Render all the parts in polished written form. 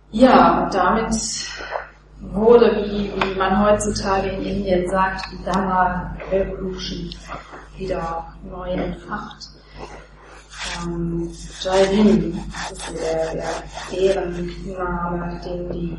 Ja, und damit wurde, wie man heutzutage in Indien sagt, die Dharma Revolution wieder neu entfacht. Jai Hind ist der Ehrenname, den die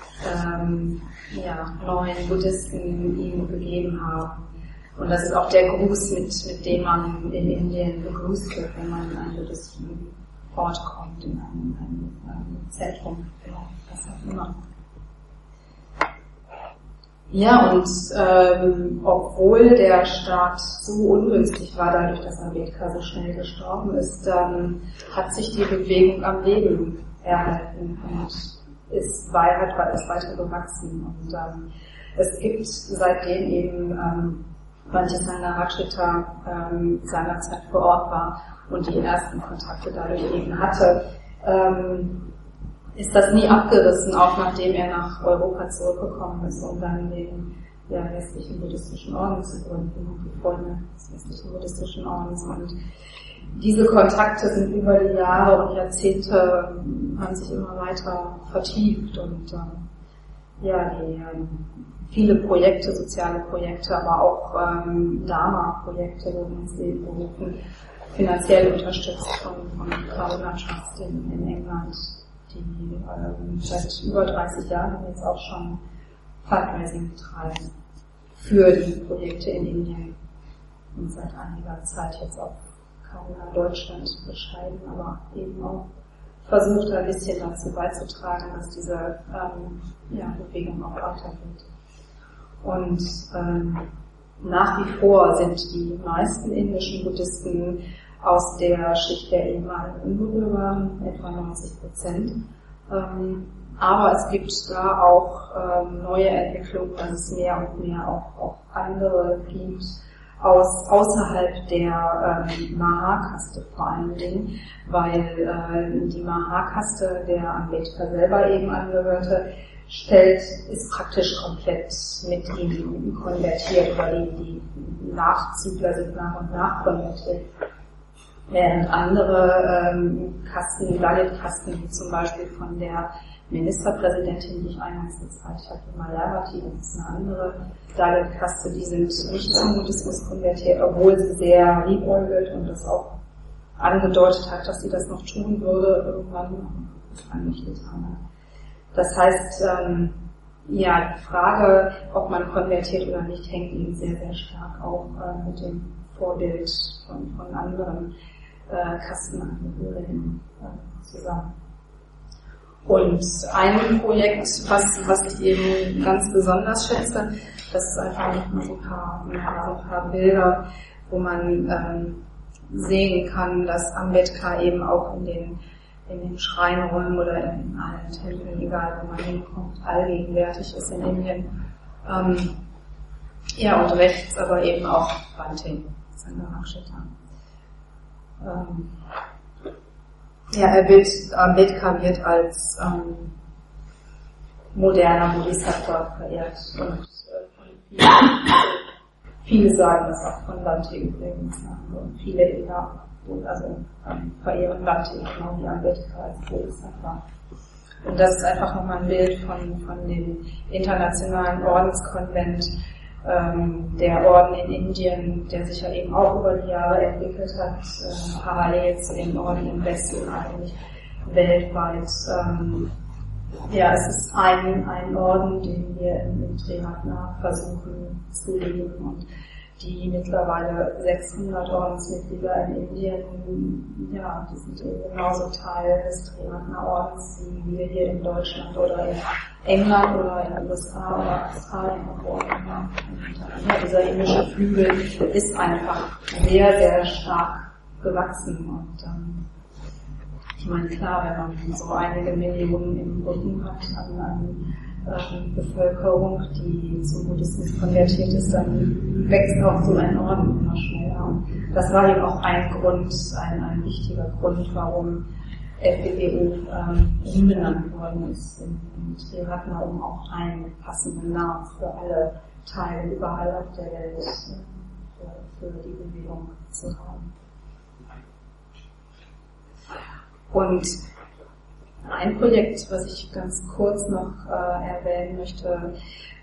neuen Buddhisten ihm gegeben haben. Und das ist auch der Gruß, mit dem man in Indien begrüßt wird, wenn man in einen buddhistischen Ort kommt, in ein Zentrum, was auch immer. Ja, und obwohl der Start so ungünstig war, dadurch, dass Ambedkar so schnell gestorben ist, hat sich die Bewegung am Leben erhalten und ist weiter gewachsen. Und es gibt seitdem eben Bhante Sangha Rakshita seinerzeit vor Ort war und die ersten Kontakte dadurch eben hatte, ist das nie abgerissen, auch nachdem er nach Europa zurückgekommen ist, um dann den westlichen buddhistischen Orden zu gründen, die Freunde des westlichen buddhistischen Ordens. Und diese Kontakte sind über die Jahre und Jahrzehnte haben sich immer weiter vertieft und viele Projekte, soziale Projekte, aber auch Dharma-Projekte wurden ins Leben gerufen, finanziell unterstützt von Karuna Trust in England, die seit über 30 Jahren jetzt auch schon Fundraising betreiben für diese Projekte in Indien und seit einiger Zeit jetzt auch Karuna Deutschland bescheiden, aber eben auch versucht ein bisschen dazu beizutragen, dass diese Bewegung auch weitergeht. Und nach wie vor sind die meisten indischen Buddhisten aus der Schicht der ehemaligen Unberührbaren, etwa 90%. Aber es gibt da auch neue Entwicklungen, dass es mehr und mehr auch andere gibt, außerhalb der Mahakaste vor allen Dingen, weil die Mahakaste, der Ambedkar selber eben angehörte, ist praktisch komplett mit ihm konvertiert, oder die Nachzügler sind nach und nach konvertiert. Während andere Kasten, Dalit-Kasten, wie zum Beispiel von der Ministerpräsidentin, die ich eingangs gezeigt habe, Mayawati, das ist eine andere Dalit-Kaste, die sind nicht zum Buddhismus konvertiert, obwohl sie sehr liebäugelt und das auch angedeutet hat, dass sie das noch tun würde, irgendwann nicht getan hat. Das heißt, die Frage, ob man konvertiert oder nicht, hängt eben sehr, sehr stark auch mit dem Vorbild von anderen Kastenangehörigen zusammen. Und ein Projekt, was ich eben ganz besonders schätze, das ist einfach nicht nur so ein paar Bilder, wo man sehen kann, dass Ambedkar eben auch in den Schreinräumen oder in allen Tempeln, egal wo man hinkommt, allgegenwärtig ist in Indien. Und rechts aber eben auch Bhante Sangha Rakshita. Ambedkar wird als moderner Bodhisattva verehrt und viele sagen das auch von Bhante übrigens. Und viele Inder verehren Bhante genau wie Ambedkar als Bodhisattva. Und das ist einfach nochmal ein Bild von dem internationalen Ordenskonvent, der Orden in Indien, der sich ja eben auch über die Jahre entwickelt hat, parallel zu den Orden im Westen eigentlich weltweit. Es ist ein Orden, den wir in Triratna versuchen zu leben, und die mittlerweile 600 Ordensmitglieder in Indien, die sind eben genauso Teil des Triratna-Ordens, wie wir hier in Deutschland oder in England oder in den USA oder Australien geworden haben. Dieser indische Flügel ist einfach sehr, sehr stark gewachsen. Und ich meine, klar, wenn man so einige Millionen im Rücken hat an Bevölkerung, die zum Buddhismus konvertiert ist, dann wächst auch so ein Orden immer schneller. Und das war eben auch ein Grund, ein wichtiger Grund, warum FBBU umbenannt worden ist in Triratna, um auch einen passenden Namen für alle Teile überall auf der Welt für die Bewegung zu haben. Und ein Projekt, was ich ganz kurz noch erwähnen möchte,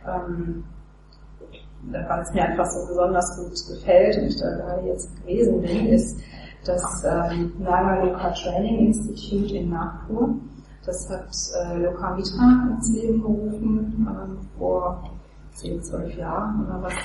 weil es mir einfach so besonders gut gefällt und ich da gerade jetzt gewesen bin, ist das Nagaloka Training Institute in Nagpur. Das hat Lokamitra ins Leben gerufen, vor 10, 12 Jahren oder was.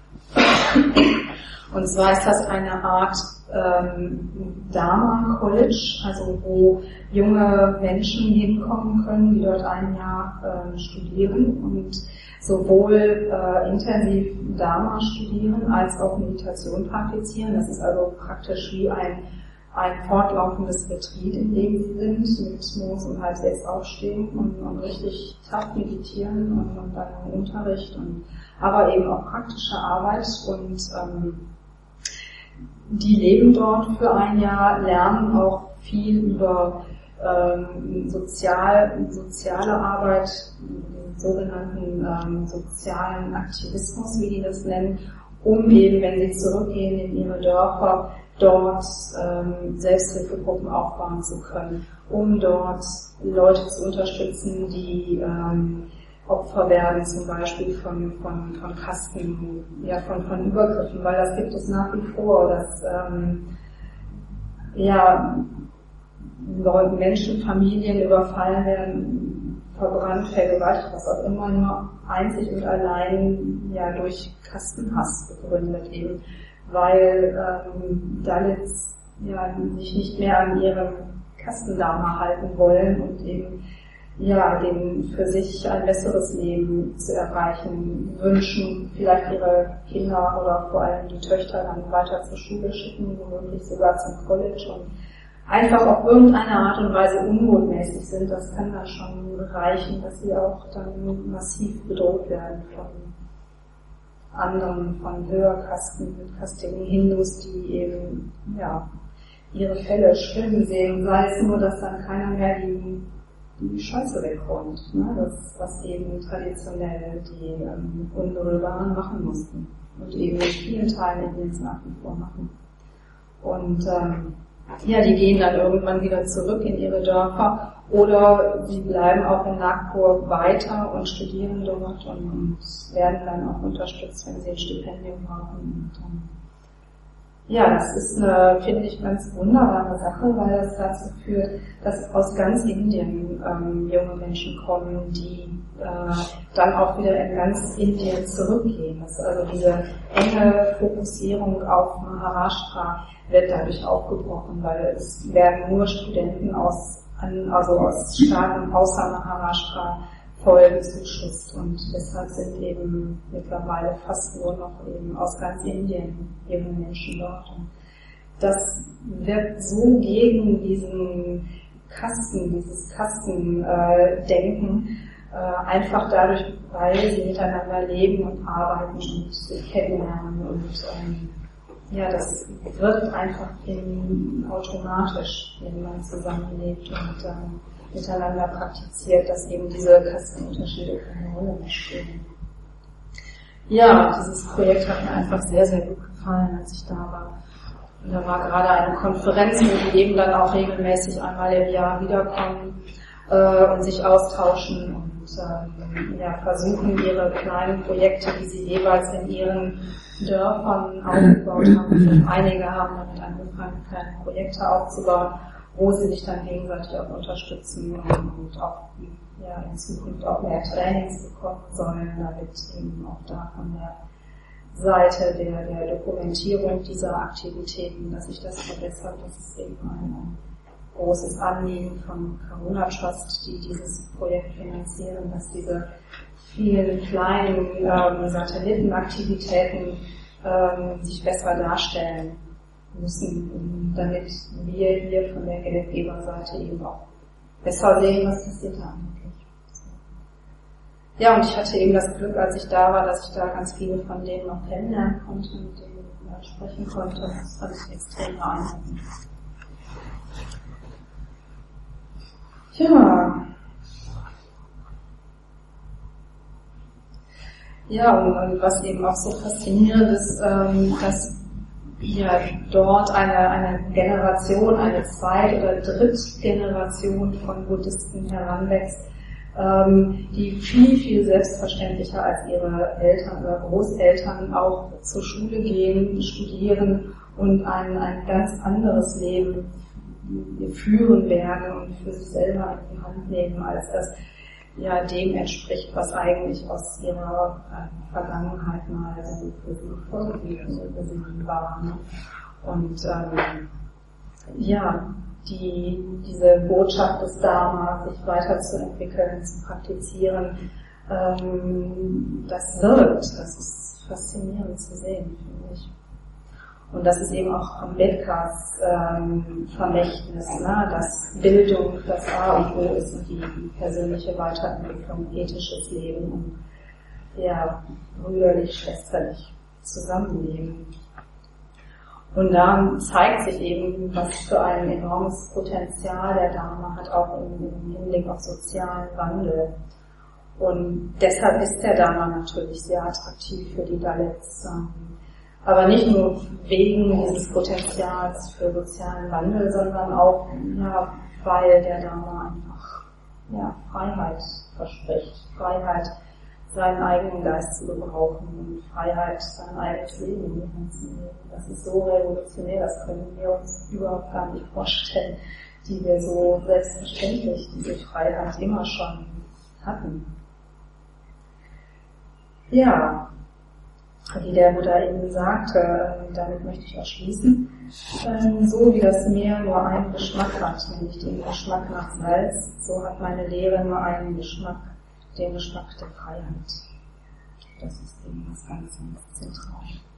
Und zwar ist das eine Art Dharma College, also wo junge Menschen hinkommen können, die dort ein Jahr studieren und sowohl intensiv Dharma studieren als auch Meditation praktizieren. Das ist also praktisch wie ein fortlaufendes Retreat, in dem sie sind, mit morgens um 5:30 aufstehen und richtig tough meditieren und dann Unterricht aber eben auch praktische Arbeit und die leben dort für ein Jahr, lernen auch viel über soziale Arbeit, den sogenannten sozialen Aktivismus, wie die das nennen, um eben, wenn sie zurückgehen in ihre Dörfer, dort Selbsthilfegruppen aufbauen zu können, um dort Leute zu unterstützen, die Opfer werden, zum Beispiel von Kasten, ja, von Übergriffen, weil das gibt es nach wie vor, dass Menschen, Familien überfallen werden, verbrannt, vergewaltigt, was auch immer, nur einzig und allein durch Kastenhass begründet eben, weil Dalits sich nicht mehr an ihrem Kastendharma halten wollen und eben denen für sich ein besseres Leben zu erreichen wünschen, vielleicht ihre Kinder oder vor allem die Töchter dann weiter zur Schule schicken, womöglich sogar zum College und einfach auf irgendeine Art und Weise unbotmäßig sind. Das kann dann schon reichen, dass sie auch dann massiv bedroht werden von anderen, von höherkastigen Hindus, die eben ihre Fälle schlimm sehen, sei es nur, dass dann keiner mehr die Scheiße wegräumt, ne? Das, was eben traditionell die Unberührbaren machen mussten und eben in vielen Teilen Indiens nach wie vor machen. Und die gehen dann irgendwann wieder zurück in ihre Dörfer oder sie bleiben auch in Nagpur weiter und studieren dort und werden dann auch unterstützt, wenn sie ein Stipendium brauchen. Und, das ist eine, finde ich, ganz wunderbare Sache, weil das dazu führt, dass aus ganz Indien junge Menschen kommen, die dann auch wieder in ganz Indien zurückgehen. Also diese enge Fokussierung auf Maharashtra wird dadurch aufgebrochen, weil es werden nur Studenten aus Staaten außer Maharashtra voll bezuschusst und deshalb sind eben mittlerweile fast nur noch eben aus ganz Indien junge Menschen dort. Und das wird so gegen dieses Kastendenken, einfach dadurch, weil sie miteinander leben und arbeiten und sich kennenlernen und das wird einfach automatisch, wenn man zusammenlebt und miteinander praktiziert, dass eben diese Kastenunterschiede keine Rolle mehr spielen. Ja, dieses Projekt hat mir einfach sehr, sehr gut gefallen, als ich da war. Und da war gerade eine Konferenz, wo die eben dann auch regelmäßig einmal im Jahr wiederkommen und sich austauschen und versuchen, ihre kleinen Projekte, die sie jeweils in ihren Dörfern aufgebaut haben. Einige haben damit angefangen, kleine Projekte aufzubauen, wo sie sich dann gegenseitig auch unterstützen und auch in Zukunft auch mehr Trainings bekommen sollen, damit eben auch da von der Seite der Dokumentierung dieser Aktivitäten, dass sich das verbessert. Das ist eben ein großes Anliegen von Karuna Trust, die dieses Projekt finanzieren, dass diese vielen kleinen Satellitenaktivitäten sich besser darstellen müssen, damit wir hier von der Geldgeberseite eben auch besser sehen, was passiert da eigentlich. Ja, und ich hatte eben das Glück, als ich da war, dass ich da ganz viele von denen auch kennenlernen konnte, mit denen ich sprechen konnte. Das fand ich extrem beeindruckend. Ja, und was eben auch so faszinierend ist, dass ja dort eine Generation, eine Zweit- oder Drittgeneration von Buddhisten heranwächst, die viel, viel selbstverständlicher als ihre Eltern oder Großeltern auch zur Schule gehen, studieren und ein ganz anderes Leben führen werden und für sich selber in die Hand nehmen, als das ja dem entspricht, was eigentlich aus ihrer Vergangenheit mal so für sie vorgegeben war. Ne? Und diese Botschaft des Dharma, sich weiterzuentwickeln, zu praktizieren, das wirkt. Das ist faszinierend zu sehen, finde ich. Und das ist eben auch Ambedkars Vermächtnis, ne? Dass Bildung das A und O ist und die persönliche Weiterentwicklung, ethisches Leben und ja, brüderlich, schwesterlich zusammenleben. Und da zeigt sich eben, was für ein enormes Potenzial der Dharma hat, auch im Hinblick auf sozialen Wandel. Und deshalb ist der Dharma natürlich sehr attraktiv für die Dalits. Aber nicht nur wegen dieses Potenzials für sozialen Wandel, sondern auch, ja, weil der Dharma einfach, ja, Freiheit verspricht. Freiheit, seinen eigenen Geist zu gebrauchen und Freiheit, sein eigenes Leben in die Hand zu nehmen. Das ist so revolutionär, das können wir uns überhaupt gar nicht vorstellen, die wir so selbstverständlich diese Freiheit immer schon hatten. Ja, wie der Buddha eben sagte, damit möchte ich auch schließen, so wie das Meer nur einen Geschmack hat, nämlich den Geschmack nach Salz, so hat meine Lehre nur einen Geschmack, den Geschmack der Freiheit. Das ist eben das ganz, ganz Zentrale.